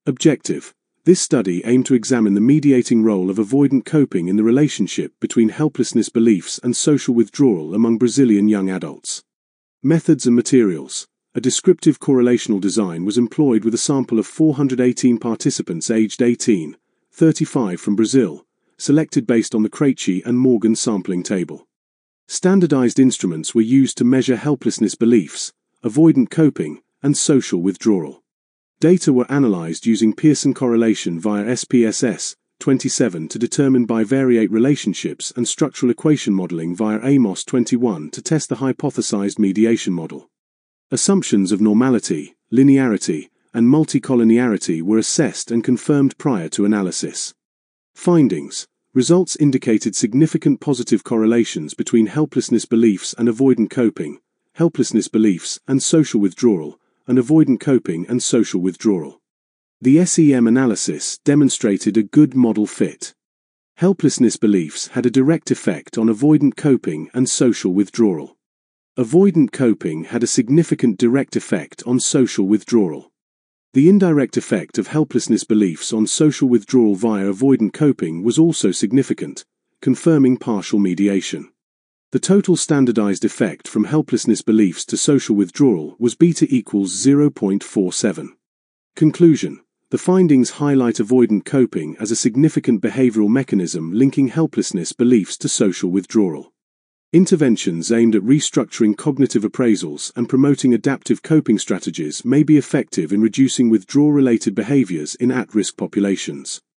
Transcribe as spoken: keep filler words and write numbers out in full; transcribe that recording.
Objective. This study aimed to examine the mediating role of avoidant coping in the relationship between helplessness beliefs and social withdrawal among Brazilian young adults. Methods and materials. A descriptive correlational design was employed with a sample of four hundred eighteen participants aged eighteen to thirty-five from Brazil, selected based on the Krejci and Morgan sampling table. Standardized instruments were used to measure helplessness beliefs, avoidant coping, and social withdrawal. Data were analyzed using Pearson correlation via S P S S twenty-seven to determine bivariate relationships and structural equation modeling via AMOS twenty-one to test the hypothesized mediation model. Assumptions of normality, linearity, and multicollinearity were assessed and confirmed prior to analysis. Findings. Results indicated significant positive correlations between helplessness beliefs and avoidant coping, helplessness beliefs and social withdrawal, and avoidant coping and social withdrawal. The S E M analysis demonstrated a good model fit. Helplessness beliefs had a direct effect on avoidant coping and social withdrawal. Avoidant coping had a significant direct effect on social withdrawal. The indirect effect of helplessness beliefs on social withdrawal via avoidant coping was also significant, confirming partial mediation. The total standardized effect from helplessness beliefs to social withdrawal was beta equals zero point four seven. Conclusion. The findings highlight avoidant coping as a significant behavioral mechanism linking helplessness beliefs to social withdrawal. Interventions aimed at restructuring cognitive appraisals and promoting adaptive coping strategies may be effective in reducing withdrawal-related behaviors in at-risk populations.